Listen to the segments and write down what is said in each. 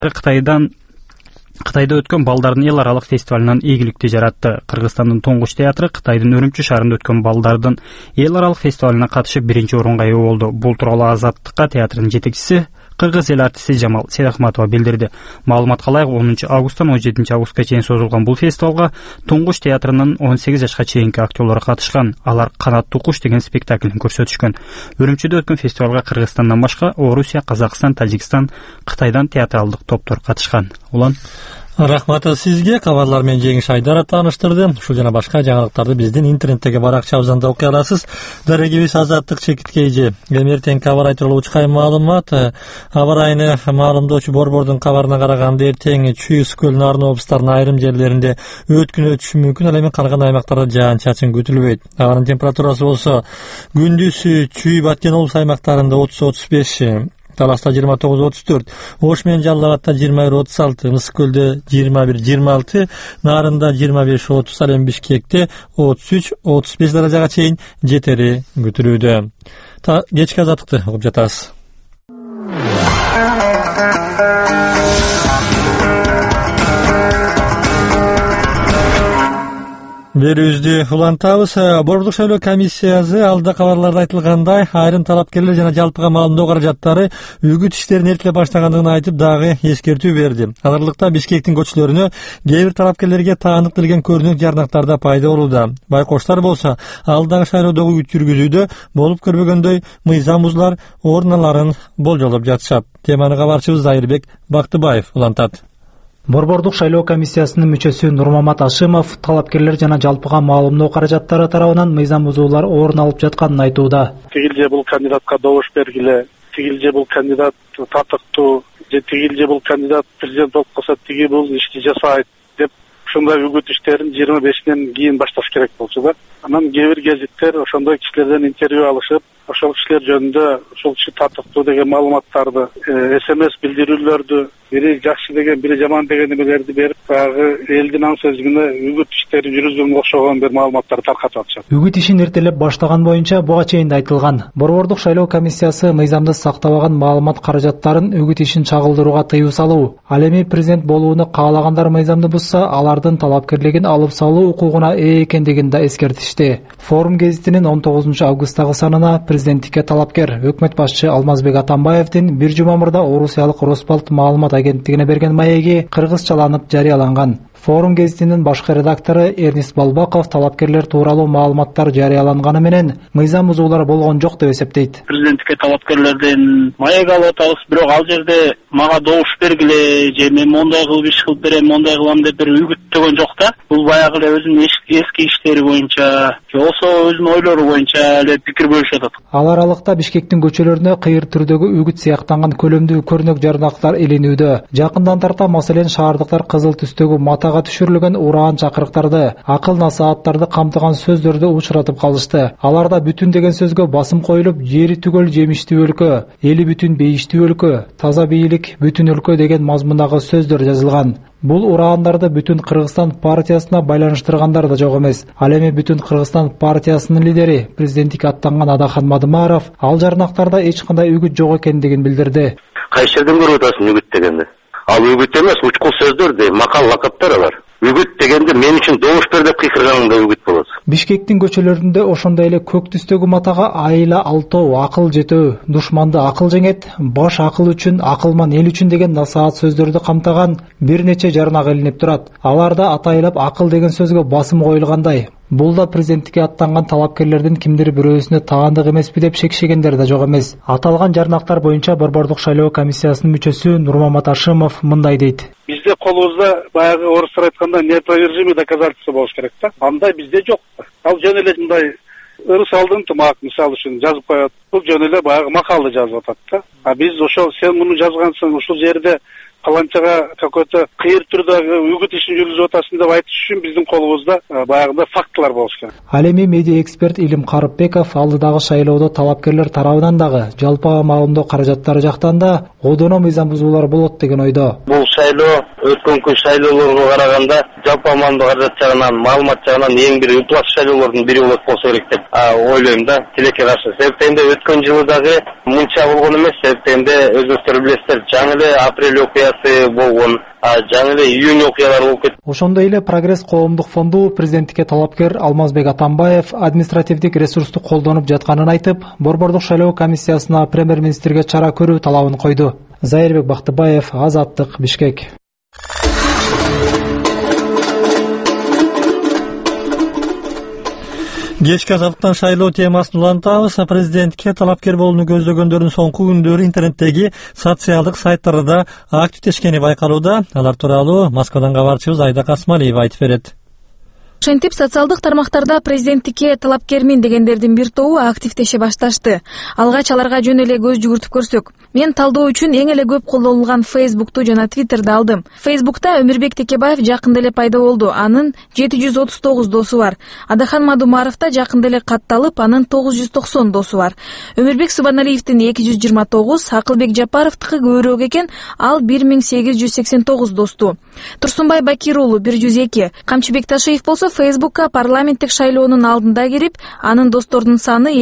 Кытайда өткөн балдардын эл аралык фестивалынан ийгиликти жаратты. Кыргызстандын Тоңгуч театры Кытайдын Үрүмчү шаарында өткөн балдардын эл аралык фестивалына катышып биринчи орунга ээ болду. Бул тууралуу Азаттыкка театрдын жетекчиси кыргыз эл артисти Жамал Седахматова билдирди. Маалыматка ылайык 10 августтан 17 августка чейин созулган бул фестивалга Тоңгуч театрынын 18 жашка чейинки актерлору катышкан. Алар Канаттуу куш деген спектаклин көрсөтүшкөн. Үрүмчүдө өткөн фестивалга Кыргызстандан башка Орусия, Казакстан, Тажикстан, Кытайдан театралдык топтор катышкан. Улан Рахмат сизге. Кабарлар менен Жеңиш Айдаров тааныштырды. Ушул жана башка жаңылыктарды биздин интернеттеги баракчабыздан да окуй аласыз. Дарегибиз Азаттык Чекиткейжи. Эмертең кабар айтылуу учкай маалымат. Аба райыны маалымдоочу Борбордун кабарына караганда эртең Чүй көлүнүн Арын облустарынын айрым жерлеринде өткүн өтүшү мүмкүн, ал эми калган аймактарда жаан-чачын күтүлбөйт. Абанын температурасы болсо күндүз Чүй Баткен облус аймактарында 30-35, Таласта 29-34, Ош менен Жалал Абадта 21-36, Мысык көлдө 21-26, Нарында 25-30, ал эми Бишкекте 33-35 даражага чейин жетери күтүлүүдө. Кечки азаттыкты угуп жатасыз. Берүүбүздү улантабыз. Борбордук шайлоо комиссиясы алда кабарларда айтылгандай айрым талапкерлер жана жалпыга маалымдоо каражаттары үгүт иштерин эртелеп баштагандыгын айтып дагы эскертүү берди. Аларлыкта Бишкектин көчөлөрүнө кээ бир талапкерлерге таандык берген көрүнүк жарнактарда пайда болууда. Байкоштор болсо алдагы шайлоодогу үгүт жүргүзүүдө болуп көрбөгөндөй мыйзам бузуулар орун аларын болжолоп жатышат. Теманы кабарчыбыз Айырбек Бактыбаев улантат. Борбордук шайлоо комиссиясынын мүчөсү Нурмамат Ашимов талапкерлер жана жалпыга маалымдоо каражаттары тарабынан мыйзам бузуулар орун алып жатканын айтууда. Тигил же бул кандидатка добуш бергиле, тигил же бул кандидат татыктуу, же тигил же бул кандидат президент болуп калса тиги бул ишти жасайт деп ушундай үгүт иштерин 25-ден кийин башташ керек болчу да. Анан кээ бир гезиттер ошондой кишилерден интервью алышып, ошол кишилер жөнүндө ушул киши татыктуу деген маалыматтарды, СМС билдирүүлөрдү, бири жакшы деген, бири жаман деген эмелерди берип, баягы элдин аң сөзүнө үгүт иштерин жүргүзгөнгө окшогон бир маалыматтарды таркатып атышат. Үгүт ишин эртелеп баштаган боюнча буга чейин да айтылган. Борбордук шайлоо комиссиясы мыйзамды сактабаган маалымат каражаттарын үгүт ишин чагылдырууга тыюу салуу. Ал эми президент болууну каалагандар мыйзамды бузса, алардын талапкерлигин алып салуу укугуна ээ экендигин да эскертишти. Форум гезитинин 19 августтагы санына президенттикке талапкер өкмөт башчы Алмазбек Атамбаевдин бир жума мурда Орусиялык Роспалт маалымат агенттигине берген маеги кыргызчаланып жарыяланган. Форум гезитинин башкы редактору Эрнис Балбаков талапкерлер тууралуу маалыматтар жарыяланганы менен мыйзам бузуулар болгон жок деп эсептейт. Президенттикке талапкерлерден маек алып атабыз, бирок ал жерде мага добуш бергиле же мен мондай кылып иш кылып берем, мондай кылам деп бир үгүттөгөн жок да. Бул баягы эле өзүнүн эски иштери боюнча, же болсо өзүнүн ойлору боюнча эле пикир бөлүшүп атат. Ал аралыкта Бишкектин көчөлөрүнө кыйыр түрдөгү үгүт сыяктанган көлөмдүү көрүнөк жарнактар илинүүдө. Жакындан тарта маселен шаардыктар кызыл түстөгү матага түшүрүлгөн ураан чакырыктарды, акыл насааттарды камтыган сөздөрдү учуратып калышты. Аларда бүтүн деген сөзгө басым коюлуп, жери түгөл жемиштүү өлкө, эли бүтүн бейиштүү өлкө, таза бийлик бүтүн өлкө деген мазмундагы сөздөр жазылган. Бул ураандарды Бүтүн Кыргызстан партиясына байланыштыргандар да жок эмес. Ал эми Бүтүн Кыргызстан партиясынын лидери, президенттикке аттанган Адахан Мадымаров ал жарнактарда эч кандай үгүт жок экендигин билдирди. Кайсы жерден көрүп атасың үгүт дегенде? Ал үгүт эмес, учкул сөздөр де, макал лакаптар бар. Үгүт дегенде мен үчүн добуш бер деп кыйкырганда үгүт болот. Бишкектин көчөлөрүндө ошондой эле көк түстөгү матага айла алтоо, акыл жетөө, душманды акыл жеңет, баш акыл үчүн, акылман эл үчүн деген насаат сөздөрдү камтыган бир нече жарнак илинип турат. Аларда атайлап акыл деген сөзгө басым коюлгандай. Бул да президенттикке аттанган талапкерлердин кимдир бирөөсүнө таандык эмеспи деп шекшегендер да жок эмес. Аталган жарнактар боюнча Борбордук шайлоо комиссиясынын мүчөсү Нурмамат Ашимов мындай дейт. Бизде колубузда баягы орустар айтканда неопровержимый доказательства болуш керек да. Андай бизде жок. Ал жөн эле мындай ырыс алдын тымак мисалы үчүн жазып коет. Бул жөн эле баягы макалды жазып атат да. А биз ошол сен муну жазгансың, ушул жерде каланчага какой-то кыйыр түрдөгү үгүт ишин жүргүзүп атасың деп айтыш үчүн биздин колубузда баягындай фактылар болуш керек. Ал эми медиа эксперт Илим Карыпбеков алдыдагы шайлоодо талапкерлер тарабынан дагы жалпыга маалымдоо каражаттары жактан да одоно мыйзам бузуулар болот деген ойдо. Бул шайлоо өткөнкү шайлоолорго караганда жалпыга маалымдоо каражат жагынан, маалымат жагынан эң бир ыплас шайлоолордун бири болот болсо керек деп ойлойм да. Тилекке каршы. Себептенде өткөн жылы дагы мынча болгон эмес, себептенде өзүңүздөр билесиздер, жаңы эле апрель окуя акциясы болгон, жаңы эле июнь окуялары болуп кетти. Ошондой эле Прогресс коомдук фонду президенттикке талапкер Алмазбек Атамбаев административдик ресурсту колдонуп жатканын айтып, Борбордук шайлоо комиссиясына премьер-министрге чара көрүү талабын койду. Зайырбек Бактыбаев, Азаттык, Бишкек. Кечки азаттыктан шайлоо темасын улантабыз. Президентке талапкер болууну көздөгөндөрдүн соңку күндөрү интернеттеги социалдык сайттарда активдешкени байкалууда. Алар тууралуу Москвадан кабарчыбыз Айда Касмалиева айтып берет. Ошентип, социалдык тармактарда президенттикке талапкермин дегендердин бир тобу активдеше башташты. Алгач аларга жөн эле көз жүгүртүп көрсөк, мен талдоо үчүн эң эле көп колдонулган Facebook'ту жана Twitter'ды алдым. Facebook'та Өмүрбек Текебаев жакында эле пайда болду. Анын 739 досу бар. Адахан Мадумаровда жакында эле катталып, анын 990 досу бар. Өмүрбек Субаналиевдин 229, Акылбек Жапаровдыкы көбүрөөк экен, ал 1889 досту. Турсунбай Бакир уулу 102, Камчыбек Ташиев болсо Facebook'ка парламенттик шайлоонун алдында кирип, анын достордун саны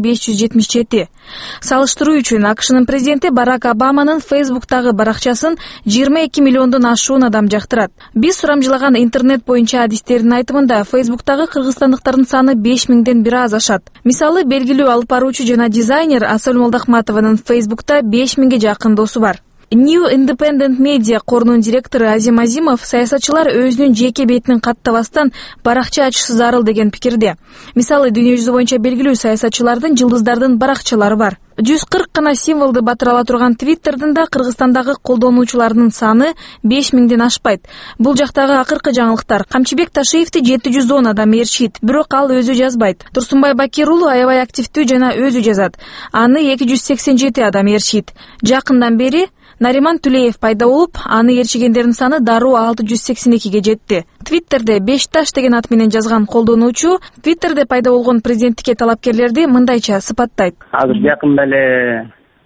2577. Салыштыруу үчүн АКШнын президенти Барак Обаманын Facebook'тагы баракчасын 22 миллиондон ашуун адам жактырат. Биз сурамжылаган интернет боюнча адистердин айтымында Facebook'тагы кыргызстандыктардын саны 5000ден бир аз ашат. Мисалы, белгилүү алып баруучу жана дизайнер Асыл Молдахматованын Facebook'та 5000ге жакын досу бар. New Independent Media корунун директору Азим Азимов саясатчылар өзүнүн жеке бетинин каттабастан баракча ачышы зарыл деген пикирде. Мисалы, дүйнө жүзү боюнча белгилүү саясатчылардын, жылдыздардын баракчалары бар. 140 гана символду батырала турган Twitter'дын да Кыргызстандагы колдонуучулардын саны 5000ден ашпайт. Бул жактагы акыркы жаңылыктар. Камчыбек Ташиевди 710 адам ээрчийт, бирок ал өзү жазбайт. Турсунбай Бакир уулу аябай активдүү жана өзү жазат. Аны 287 адам ээрчийт. Жакындан бери Нариман Түлеев пайда болуп, аны ээрчигендердин саны дароо 682ге жетти. Twitter'де Бешташ деген ат менен жазган колдонуучу Twitter'де пайда болгон президенттикке талапкерлерди мындайча сыпаттайт. Азыр жакында эле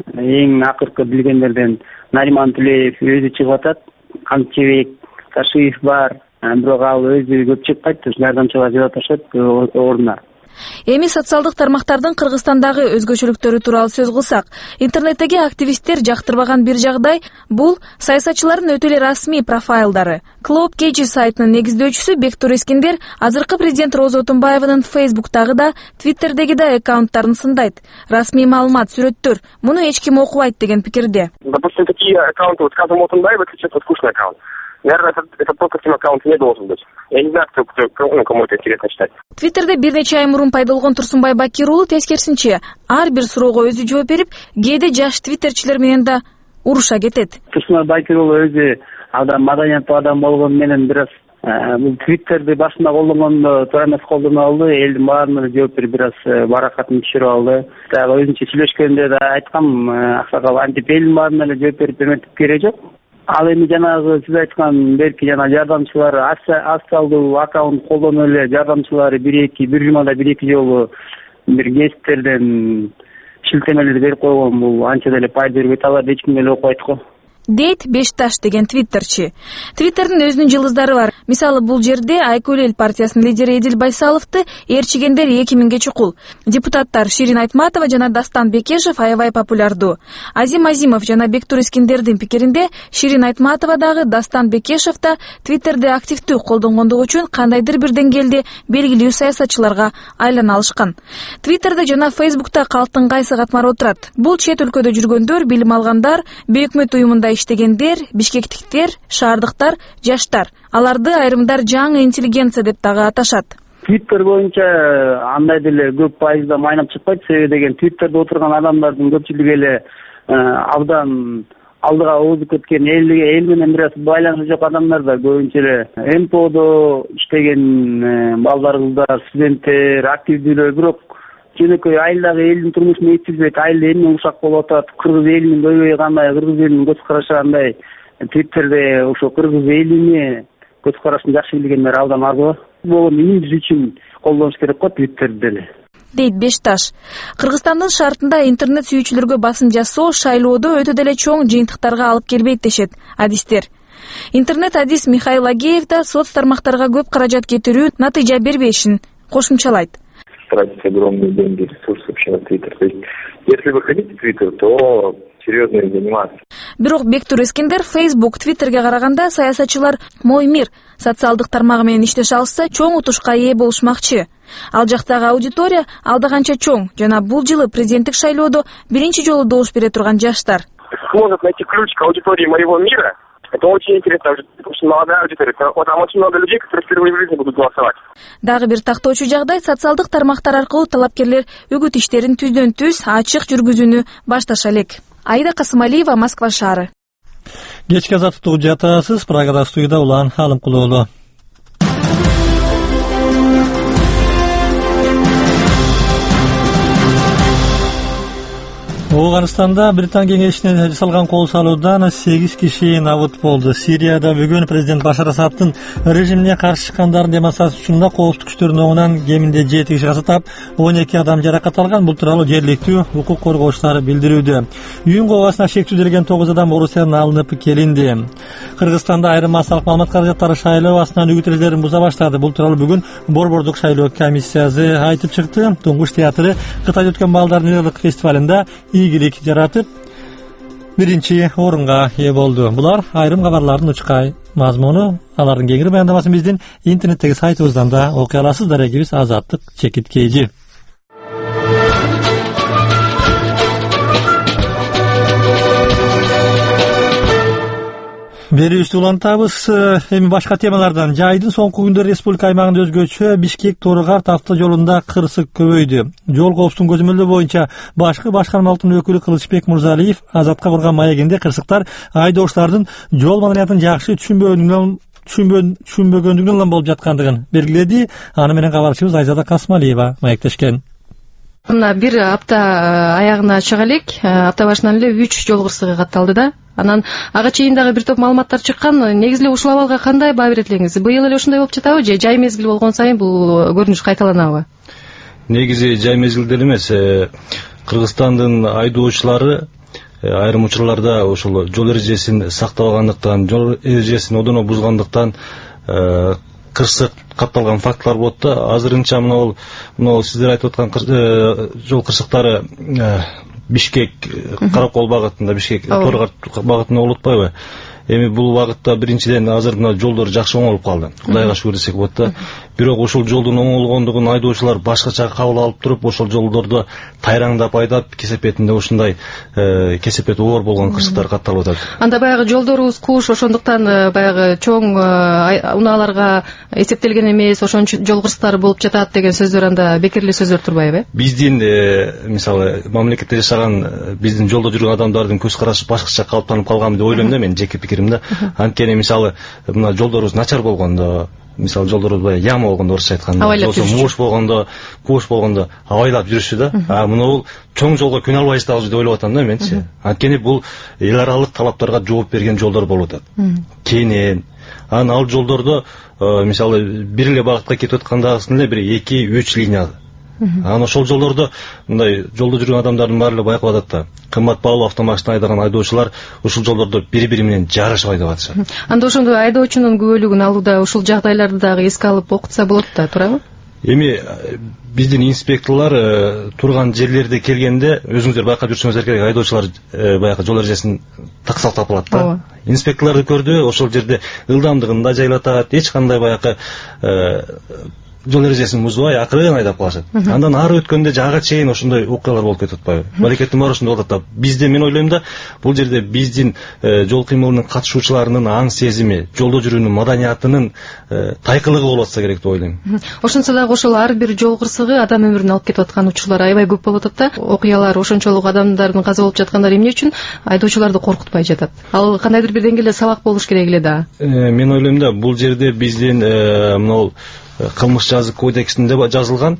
эң акыркы билгендерден Нариман Түлеев өзү чыгып атат. Камчыбек Ташиев бар, бирок ал өзү көп чыкпайт, жардамчылар жибап атышат ордуна. Эми социалдык тармактардын Кыргызстандагы өзгөчөлүктөрү тууралуу сөз кылсак, интернеттеги активисттер жактырбаган бир жагдай бул саясатчылардын өтө эле расмий профайлдары. Club KG сайтынын негиздөөчүсү Бектур Эскиндер азыркы президент Роза Отунбаеванын Facebook'тагы да, Twitter'деги да аккаунттарын сындайт. Расмий маалымат, сүрөттөр, муну эч ким окубайт деген пикирде. Допустим, такие аккаунты, вот скажем, Отунбаева, это чисто скучный аккаунт. Наверное, это просто таким аккаунтом не должен быть. Я не знаю, кому это интересно читать. Твиттерде бир нече ай мурун пайда болгон Турсунбай Бакир уулу тескерисинче ар бир суроого өзү жооп берип, кээде жаш твиттерчилер менен да уруша кетет. Турсунбай Бакир уулу өзү адам маданияттуу адам болгону менен бир аз бул Твиттерди башында колдонгондо туура эмес колдоно алды, элдин баарына жооп берип бир аз баракатын түшүрүп алды. Дагы өзүнчө сүйлөшкөндө да айткам, аксакал антип элдин баарына эле жооп берип эметип кереги жок. Ал эми жанагы сиз айткан берки жана жардамчылары официалдуу аккаунт колдонуп эле жардамчылары бир жумада бир эки жолу бир гезиттерден шилтемелерди берип койгон, бул анча деле пайда бербейт, аларды эч ким эле окубайт го. Дейт Бешташ деген твиттерчи. Твиттердин өзүнүн жылдыздары бар. Мисалы, бул жерде Айкөл эл партиясынын лидери Эдил Байсаловду ээрчигендер 2000ге чукул. Депутаттар Ширин Айтматова жана Дастан Бекешев аябай популярдуу. Азим Азимов жана Бектур Эскиндердин пикиринде Ширин Айтматова дагы Дастан Бекешев да Твиттерде активдүү колдонгондугу үчүн кандайдыр бир деңгээлде белгилүү саясатчыларга айлана алышкан. Твиттерде жана Facebook'та калктын кайсы катмары отурат? Бул чет өлкөдө жүргөндөр, билим алгандар, бейөкмөт уюмунда иштегендер, бишкектиктер, шаардыктар, жаштар. Аларды айрымдар жаңы интеллигенция деп дагы аташат. Твиттер боюнча андай деле көп пайызда майнап чыкпайт, себеби деген Твиттерде отурган адамдардын көпчүлүгү эле абдан алдыга озуп кеткен, эл менен бир аз байланышы жок адамдар да, көбүнчө эле МПОдо иштеген балдар, кыздар, студенттер, активдүүлөр, бирок жөнөкөй айылдагы элдин турмушун эстирбейт, айылда эмне ушак болуп атат, кыргыз элинин көйгөйү кандай, кыргыз элинин көз карашы кандай. Твиттерде ошо кыргыз элине көз карашын жакшы билгендер абдан аз го. Бул имидж үчүн колдонуш керек го Твиттерди деле. Дейт Бешташ. Кыргызстандын шартында интернет сүйүүчүлөргө басым жасоо шайлоодо өтө деле чоң жыйынтыктарга алып келбейт дешет адистер. Интернет адис Михаил Агеев да соц тармактарга көп каражат кетирүү натыйжа бербешин кошумчалайт. Тратить огромные деньги, ресурсы вообще на Твиттер. То есть, если вы хотите Твиттер, то серьезно им заниматься. Бирок Бектур Эскендер Facebook, Twitterге караганда саясатчылар Мой мир социалдык тармагы менен иштеше алышса чоң утушка ээ болушмакчы. Ал жактагы аудитория алда канча чоң жана бул жылы президенттик шайлоодо биринчи жолу добуш бере турган жаштар. Сможет найти ключ к аудитории моего мира. Это очень интересно, очень молодая аудитория. Там очень много людей, которые впервые в жизни будут голосовать. Дагы бир тактоочу жагдай социалдык тармактар аркылуу талапкерлер үгүт иштерин түздөн-түз ачык жүргүзүүнү башташа элек. Аида Касымалиева, Москва шаары. Кечки азаттыкты жатасыз. Прагада студияда Улан Алымкулоолу. Ауганстанда Британ кеңешине жасалган кол салуудан 8 киши набыт болду. Сирияда бүгүн президент Башар Асадтын режимине каршы чыккандардын демонстрациясында коопсуздук күчтөрүнүн оңунан кеминде 7 киши каза тап, 12 адам жаракат алган. Бул тууралуу жергиликтүү укук коргоочулар билдирүүдө. Үйүн кобасына шек түзөлгөн 9 адам Орусиядан алынып келинди. Кыргызстанда айрым массалык маалымат каражаттары шайлоо астынан үгүт эрежелерин буза баштады. Бул тууралуу бүгүн Борбордук шайлоо комиссиясы айтып чыкты. Туңгуш театры Кытайда өткөн балдардын ыйлык фестивалында ийгилик жаратып биринчи орунга ээ болду. Булар айрым кабарлардын учкай мазмуну. Алардын кеңири баяндамасын биздин интернеттеги сайтыбыздан да окуй аласыз. Дарегибиз Азаттык Чекит Кейжи. Берүүбүздү улантабыз. Эми башка темалардан. Жайдын соңку күндөрү республика аймагында өзгөчө Бишкек-Торы-Карт автожолунда кырсык көбөйдү. Жол коопсуздугун көзөмөлдөө боюнча башкы башкармалыктын өкүлү Кылычбек Мурзалиев Азатка курган маегинде кырсыктар айдоочулардын жол маданиятын жакшы түшүнбөгөндүгүнөн болуп жаткандыгын белгиледи. Аны менен кабарчыбыз Айзада Касмалиева маектешкен. Мына бир апта аягына чыга элек, апта башынан эле 3 жол кырсыгы катталды да. Анан ага чейин дагы бир топ маалыматтар чыккан. Негизи эле ушул абалга кандай баа берет элеңиз? Быйыл эле ушундай болуп жатабы же жай мезгил болгон сайын бул көрүнүш кайталанабы? Негизи жай мезгилде эмес. Кыргызстандын айдоочулары айрым учурларда ошол жол эрежесин сактабагандыктан, жол эрежесин одоно бузгандыктан кырсык катталган фактылар болот да. Азырынча мына сиздер айтып аткан жол кырсыктары Бишкек Каракол багытында, Бишкек Торы-Карт багытында болуп атпайбы? Эми бул багытта биринчиден азыр мына жолдор жакшы оңолуп калды. Кудайга шүгүр десек болот да. Бирок ошол жолдун оңолгондугун айдоочулар башкача кабыл алып туруп, ошол жолдордо тайраңдап айдап, кесепетинде ушундай кесепет оор болгон кырсыктар катталып атат. Анда баягы жолдорубуз куш, ошондуктан баягы чоң унааларга эсептелген эмес, ошончо жол кырсыктары болуп жатат деген сөздөр анда бекерли сөздөр турбайбы? Биздин мисалы мамлекетте жашаган биздин жолдо жүргөн адамдардын көз карашы башкача калыптанып калган деп ойлойм да, мен жеке пикиримде. Анткени мисалы мына жолдорубуз начар болгондо, мисалы жолдорубуз яма болгондо, орусча айтканда, муш болгондо, куш болгондо абайлап жүрүшү да. Мына бул чоң жолго күнө албайбыз деп ойлоп атам да менчи. Анткени бул эл аралык талаптарга жооп берген жолдор болуп атат. Кенен ал жолдордо мисалы бир эле багытка кетип аткандагысын эле бир 2-3 линия. Анан ошол жолдордо мындай жолдо жүргөн адамдардын баары эле байкап атат да. Кымбат баалуу автомашина айдаган айдоочулар ушул жолдордо бири-бири менен жарышып айдап атышат. Анда ошондо айдоочунун күбөлүгүн алууда ушул жагдайларды дагы эске алып окутса болот да, туурабы? Эми биздин инспекторлор турган жерлерде келгенде өзүңүздөр байкап жүрсөңүздөр керек, айдоочулар баягы жол эрежесин таксалтап алат да. Инспекторлорду көрдү, ошол жерде ылдамдыгын да жайлатат, эч кандай баягы жол эрежесин бузбай акырын айдап калышат. Андан ары өткөндө жага чейин ошондой окуялар болуп кетип атпайбы? Балекеттин баары ошондой болуп атат. Бизде мен ойлойм да, бул жерде биздин жол кыймылынын катышуучуларынын аң сезими, жолдо жүрүүнүн маданиятынын тайкылыгы болуп атса керек деп ойлойм. Ошонсо дагы ошол ар бир жол кырсыгы адам өмүрүн алып кетип аткан учурлар аябай көп болуп атат да. Окуялар, ошончолук адамдардын каза болуп жаткандар эмне үчүн айдоочуларды коркутпай жатат? Ал кандайдыр бир деңгээлде сабак болуш керек эле да. Мен ойлойм да, бул жерде биздин мына кылмыш жазык кодексинде жазылган,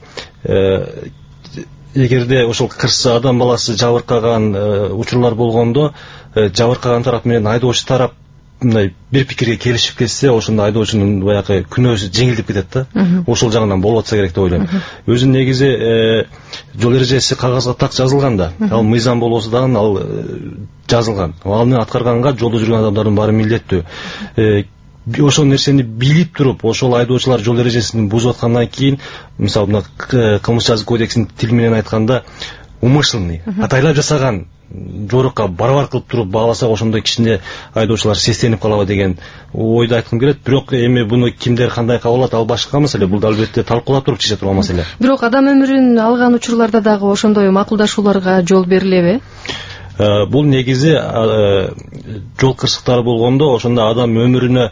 эгерде ошол кырсы адам баласы жабыркаган учурлар болгондо, жабыркаган тарап менен айдоочу тарап мындай бир пикирге келишип кетсе, ошондо айдоочунун баягы күнөөсү жеңилдеп кетет да. Ошол жагынан болуп атса керек деп ойлойм. Өзү негизи жол эрежеси кагазга так жазылган да. Ал мыйзам болбосо дагы ал жазылган. Аны аткарганга жолдо жүргөн адамдардын баары милдеттүү. Ошол нерсени билип туруп, ошол айдоочулар жол эрежесин бузуп аткандан кийин, мисалы мына кылмыш жазык кодексинин тили менен айтканда, умышленный атайлап жасаган жорукка барабар кылып туруп бааласак ошондой кичине айдоочулар сестенип калабы деген ойду айткым келет. Бирок эми буну кимдер кандай кабыл алат, ал башка маселе. Бул да албетте талкуулап туруп чече турган маселе. Бирок адам өмүрүн алган учурларда дагы ошондой макулдашууларга жол берилеби? Бул негизи жол кырсыктары болгондо ошондо адам өмүрүнө,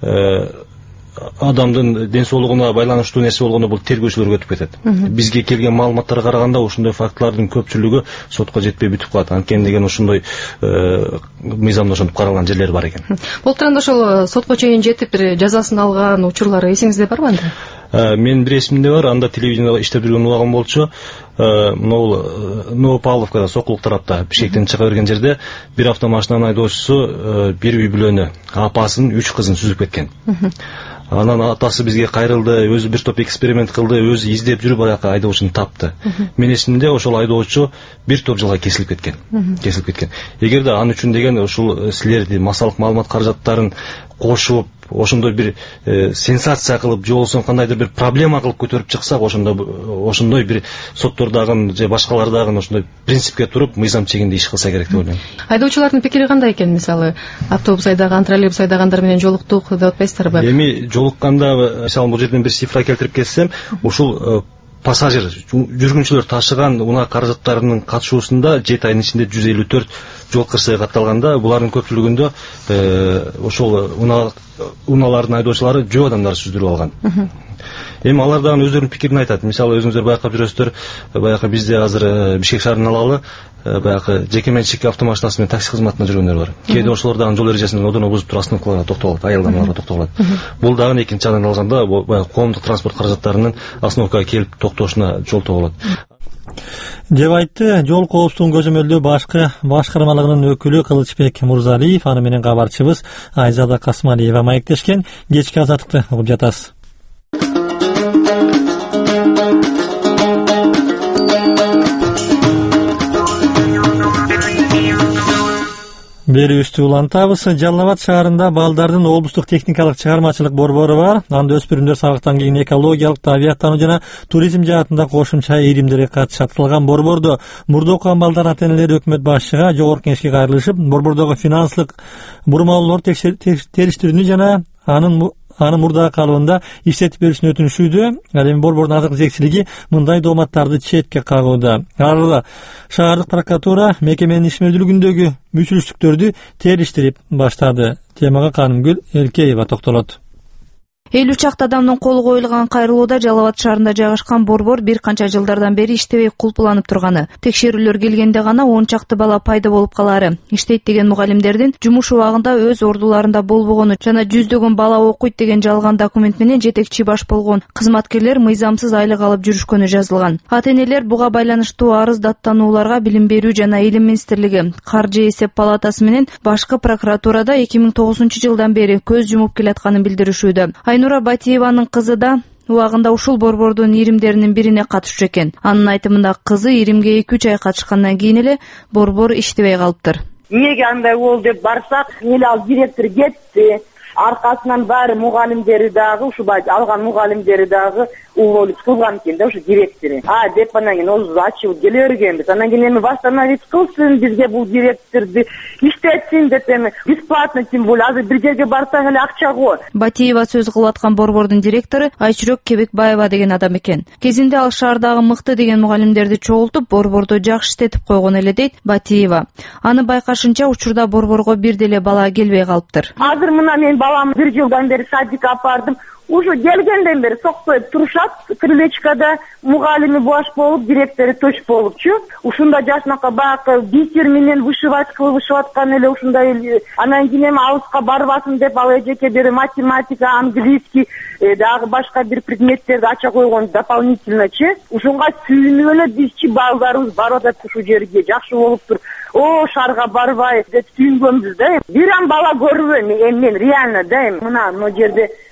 адамдын ден соолугуна байланыштуу нерсе болгондо бул тергөөчүлөргө өтүп кетет. Бизге келген маалыматтарга караганда ошондой фактылардын көпчүлүгү сотко жетпей бүтүп калат. Анткени деген ошондой мыйзамда ошентип каралган жерлер бар экен. Былтыр ошол сотко чейин жетип бир жазасын алган учурлары эсиңизде барбы анда? Мен бир эсимде бар, анда телевидениеде иштеп жүргөн убагым болчу. Могул Новопавловкада, Сокулук тарапта, Бишкектен чыга берген жерде бир автомашинанын айдоочусу бир үй бүлөнү, апасын, 3 кызын сүзүп кеткен. Анан атасы бизге кайрылды, өзү бир топ эксперимент кылды, өзү издеп жүрүп баягы айдоочуну тапты. Мен эсимде ошол айдоочу бир топ жылга кесилип кеткен. Эгерде ал үчүн деген ушул силерди массалык маалымат каражаттарын кошуп, ошондой бир сенсация кылып, же болбосо кандайдыр бир проблема кылып көтөрүп чыксак, ошондой бир соттордагы же башкалардагы ошондой принципке туруп, мыйзам чегинде иш кылса керек деп ойлойм. Айдоочулардын пикири кандай экен? Мисалы, автобус айдаган, троллейбус айдагандар менен жолуктук деп атпайсыздарбы? Эми жолукканда, мисалы, бул жерден бир цифра келтирип кетсем, ушул пассажир, жүргүнчүлөр ташыган унаа каражаттарынын катышуусунда 7 айдын ичинде 154 жол кырсыгы катталганда, булардын көпчүлүгүндө ошол унаалардын айдоочулары жөө адамдар сүздүрүп алган. Эми алар дагы өздөрүнүн пикирин айтат. Мисалы, өзүңүздөр байкап жүрөсүздөр, баягы бизде азыр Бишкек шаарын алалы, баягы жеке менчик автомашинасы менен такси кызматына жүргөндөр бар. Кээде ошолор дагы жол эрежесин одоно бузуп туруп остановкаларга токтолот, аялдамаларга токтолот. Бул дагы экинчи жагынан алганда баягы коомдук транспорт каражаттарынын остановкага келип токтошуна жолтоо болот. Деп айтты жол коопсуздугун көзөмөлдөө башкармалыгынын өкүлү Кылычбек Мурзалиев. Аны менен кабарчыбыз Айзада Касмалиева маектешкен. Кечки азаттыкты угуп жатасыз. Берүүбүздү улантабыз. Жалал Абад шаарында балдардын облустук техникалык чыгармачылык борбору бар. Анда өспүрүмдөр сабактан кийин экологиялык, табиаттануу жана туризм жаатында кошумча ийримдерге катышат. Борбордо мурда окуган балдар ата-энелери өкмөт башчыга жогорку кеңешке кайрылышып, борбордогу финанслык бурмалоолорду териштирүүнү жана аны мурдагы калыбында иштетип берүүсүн өтүнүшүүдө. Ал эми борбордун азыркы жетекчилиги мындай дооматтарды четке кагууда. Арыла шаардык прокуратура мекеменин ишмердүүлүгүндөгү мүчүлүштүктөрдү териштирип баштады. Темага Канымгүл Элкеева токтолот. 50 чакты адамдын колу коюлган кайрылууда Жалал Абад шаарында жайгашкан борбор бир канча жылдардан бери иштебей кулпуланып турганы. Текшерүүлөр келгенде гана 10 чакты бала пайда болуп калары, иштейт деген мугалимдердин жумуш убагында өз ордуларында болбогону жана жүздөгөн бала окуйт деген жалган документ менен жетекчи баш болгон кызматкерлер мыйзамсыз айлык алып жүрүшкөнү жазылган. Ата-энелер буга байланыштуу арыз даттанууларга Билим берүү жана Илим министрлиги, Каржы эсеп палатасы менен башкы прокуратурада 2009-жылдан бери көз жумуп келатканын билдиришүүдө. Айнура Батиеванын кызы да убагында ушул борбордун иримдеринин бирине катышчу экен. Анын айтымында кызы иримге 2-3 ай катышкандан кийин эле борбор иштебей калыптыр. Эмнеге андай болду деп барсак, эле ал директор кетти. Аркасынан баары мугалимдери дагы, ушу алган мугалимдери дагы уволить кылган экен да, ушу директори. Деп анан кийин өзүбүз ачып келе бергенбиз. Анан кийин эми восстановить кылсын, бизге бул директорду иштетсин деп эми бесплатно, тем более азыр бир жерге барсаң эле акча го. Батиева сөз кылып аткан борбордун директору Айчүрөк Кебекбаева деген адам экен. Кезинде ал шаардагы мыкты деген мугалимдерди чогултуп, борборду жакшы иштетип койгон эле дейт Батиева. Аны байкашынча учурда борборго бир деле бала келбей калыптыр. Азыр мына мен балам 1 жылдан бери садикке апардым. Уже келгенден бери соксоюп турушат, крылечкада мугалими баш болуп, директору точ болупчу. Ушунда жашынака баягы бисер менен вышивать кылып вышиваткан эле ушундай. Анан кийин эми алыска барбасын деп ал эжеке бери математика, английский, дагы башка бир предметтерди ача койгон дополнительночу. Ушунга сүйүнүп эле бизчи балдарыбыз барып атат ушул жерге. Жакшы болуптур. Шаарга барбай деп сүйүнгөнбүз да. Бир ан бала көрбөйм, мен реально да мына жерде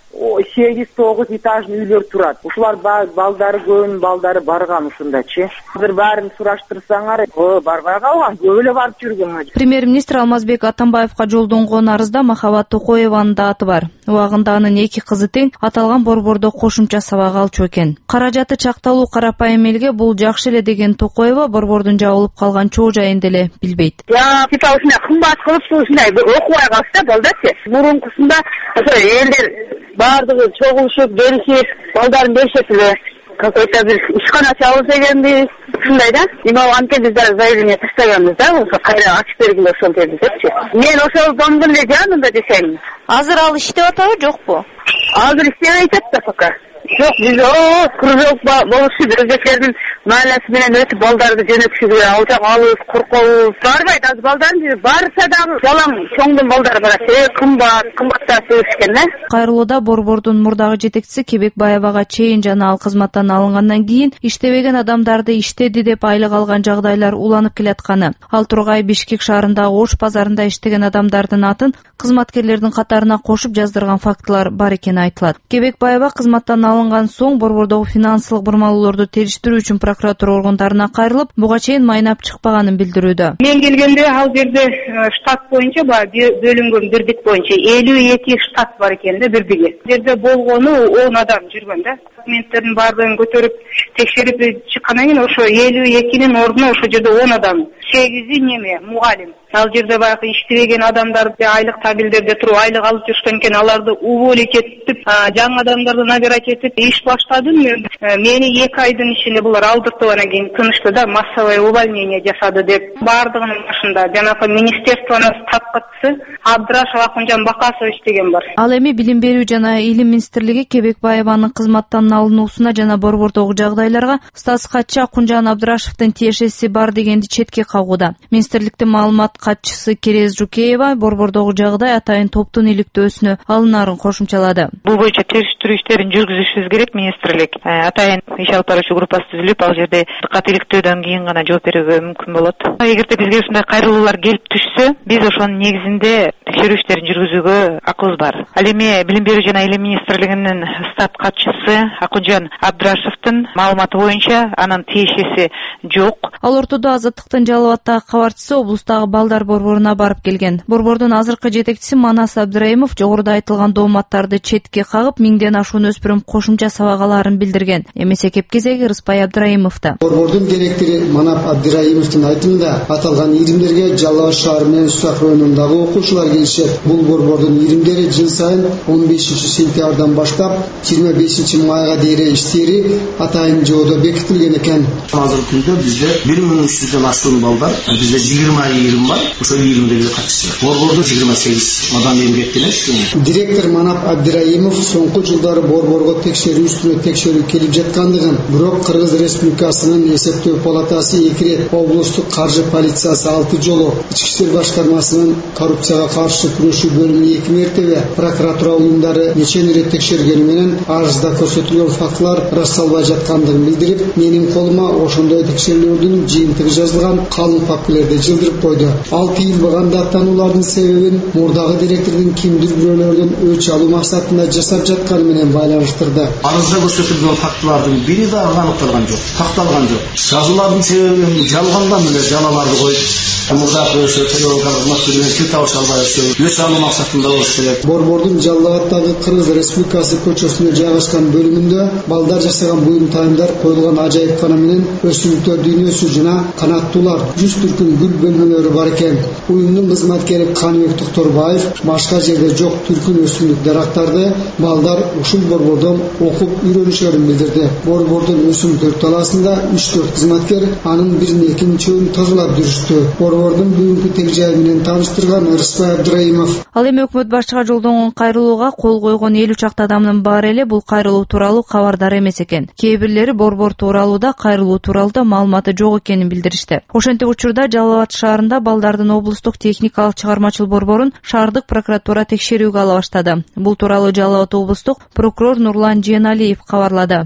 8-9 этажный үйлөр турат. Ушулар балдары көбүнүн балдары барган ушундачы. Азыр баарын сураштырсаңар, барбай калган, көп эле барып жүргөн. Премьер-министр Алмазбек Атамбаевга жолдонгон арызда Махабат Токоеванын да аты бар. Убагында анын 2 кызы тең аталган борбордо кошумча сабак алчу экен. Каражаты чакталуу карапайым элге бул жакшы эле деген Токоева борбордун жабылып калган чоо жайын деле билбейт. Типа ушундай кымбат кылып ушундай окубай калса балдачы. Мурункусунда ошо элдер баардыгы чогулушуп, беришип, балдарын беришет эле. Какой-то бир ишкана чабылса дегенди ушундай да. Эми анткени биз заявление таштаганбыз да, ошо кайра ачып бергиле ошол жерди депчи. Мен ошол домдун эле жанында десем. Азыр ал иштеп атабы, жокпу? Азыр иштебей атат да пока. Жок, биз кружок болушу өзбектердин мааласы менен өтүп балдарды жөнөтүшүгө алжак алып, коркобуз. Барбайт, азыр балдарын барса дагы жалаң чоңдун балдары барат. Кымбаттасып экен да. Кайрылууда борбордун мурдагы жетекчиси Кебекбаевага чейин жана ал кызматтан алынгандан кийин иштебеген адамдарды иштеди деп айлык алган жагдайлар уланып келатканы. Ал Тургай Бишкек шаарындагы Ош базарында иштеген адамдардын атын кызматкерлердин катарына кошуп жаздырган фактылар бар экени айтылат. Кебекбаева кызматтан алынган соң борбордогу финансылык бурмалоолорду териштирүү үчүн прокуратура органдарына кайрылып, буга чейин майнап чыкпаганын билдирүүдө. Мен келгенде ал жерде штат боюнча бөлүнгөн бирдик боюнча 52 штат бар экен да бирдиги. Жерде болгону 10 адам жүргөн да. Документтердин баардыгын көтөрүп текшерип чыккандан кийин ошо 52нин ордуна ошо жерде 10 адам, 8-и неме мугалим. Ал жерде баягы иштебеген адамдарды айлык табилдерде туруп айлык алып жүргөн экен, аларды уволить этип, жаңы адамдарды набирать этип иш баштадым. Мени 2 айдын ичинде булар алдыртып анан кийин тынышты да, массовое увольнение жасады деп. Баардыгынын башында жанагы министерствонун статчысы Абдрашев Акунжан Бакасович деген бар. Ал эми Билим берүү жана Илим министрлиги Кебекбаеванын кызматтан алынуусуна жана борбордогу жагдайларга статс катчы Акунжан Абдрашевдин тиешеси бар дегенди четке кагууда. Министрликтин маалымат катчысы Керез Жукеева борбордогу жагдай атайын топтун иликтөөсүнө алынаарын кошумчалады. Бул боюнча териштирүү иштерин жүргүзүшүбүз керек. Министрлик атайын иш алып баруучу группасы түзүлүп, ал жерде дыккат иликтөөдөн кийин гана жооп берүүгө мүмкүн болот. Эгерде бизге ушундай кайрылуулар келип түшсө, биз ошонун негизинде текшерүү иштерин жүргүзүүгө акыбыз бар. Ал эми Билим берүү жана Илим министрлигинин стат катчысы Акунжан Абдрашевдин маалыматы боюнча анын тиешеси жок. Ал ортодо Азаттыктын Жалал Абадтагы кабарчысы облустагы балдар борборуна барып келген. Борбордун азыркы жетекчиси Манас Абдыраимов жогоруда айтылган дооматтарды четке кагып, 1000ден ашуун өспүрүм кошумча сабак алаарын билдирген. Эмесе кеп кезеги Рыспай Абдыраимовда. Борбордун директору Манап Абдыраимовдун айтымында аталган иримдерге Жалал Абад шаары менен Сузак районундагы окуучулар келишет. Бул борбордун иримдери жыл сайын 15-сентябрдан баштап 25-майга дейин иштери атайын жоодо бекитилген экен. Азыркы күндө бизде 1300дөн ашуун балдар, бизде 20 ирим бар. Ошол иримдерге катышты. Борбордо 28 адам эмгектенет. Директор Манап Абдыраимов соңку жылдары борборго текшерүү үстүнө текшерүү келип жаткандыгын, бирок Кыргыз Республикасынын эсептөө палатасы 2 рет, облустук каржы полициясы 6 жолу, Ички иштер башкармасынын коррупцияга каршы күрөшүү бөлүмүнүн 2 мертебе, прокуратура уюмдары нече рет текшергени менен арызда көрсөтүлгөн фактылар ырасталбай жаткандыгын билдирип, менин колума ошондой текшерүүлөрдүн жыйынтыгы жазылган калың папкалерди жылдырып койду. Ал тыйылбаган даттануулардын себебин мурдагы директордун кимдир бирөөлөрдөн өч алуу максатында жасап жатканы менен байланыштырды. Арызда көрсөтүлгөн фактылардын бири да аныкталган жок, такталган жок. Жазуулардын себебин жалгандан эле жалаларды коюп, мурдагы төлөөнгө маселени кил табыш албай өч алуу максатында болуш керек. Борбордун Жалал Абадтагы Кыргыз Республикасы көчөсүндө жайгашкан бөлүмүндө балдар жасаган буюм тайымдар коюлган ажайыпкана менен өсүмдүктөр дүйнөсү жана канаттуулар 100 түркүн гүл бөлмөлөрү бар экен. Уюмдун кызматкери Каныбек Токторбаев башка жерде жок түркүн өсүмдүк дарактарды балдар ушул борбордон окуп үйрөнүшөрүн билдирди. Борбордун өсүмдүктөр талаасында 3-4 кызматкер анын бирин экинчиүн тозулап жүрүштү. Борбордун бүгүнкү тег жайы менен тааныштырган Рыспай Абдыраимов. Ал эми өкмөт башчыга жолдонгон кайрылууга кол койгон 50 чакты адамдын баары эле бул кайрылуу тууралуу кабардар эмес экен. Кээ бирлери борбор тууралуу да кайрылуу тууралуу да маалыматы жок экенин билдиришти. Ошентип учурда Жалал Абад шаарында балдардын облустук техникалык чыгармачыл борборун шаардык прокуратура текшерүүгө ала баштады. Бул тууралуу Жалал Абад облустук прокурор Нурлан Жeenалиев кабарлады.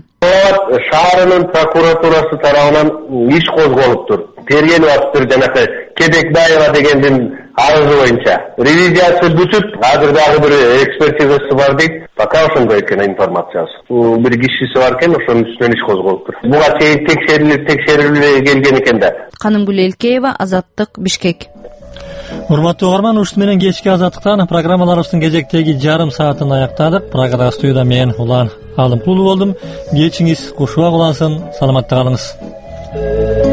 Шаарынын прокуратурасы тарабынан иш козголуптур. Тергелип атыптыр жанакы Кебекбаева дегендин арызы боюнча ревизиясы бүтүп азыр дагы бир экспертизасы бар дейт. Пока ошондой экен информациясы. Бир кишиси бар экен, ошонун үстүнөн иш козголуптур. Буга чейин текшерилбей келген экен да. Канымгүл Элкеева, Азаттык, Бишкек. Урматтуу угарман, ушул менен кечки Азаттыктан программаларыбыздын кезектеги жарым саатын аяктадык. Программада студияда мен Улан Алымкулуу болдум. Кечиңиз кушубак улансын, саламатта калыңыз.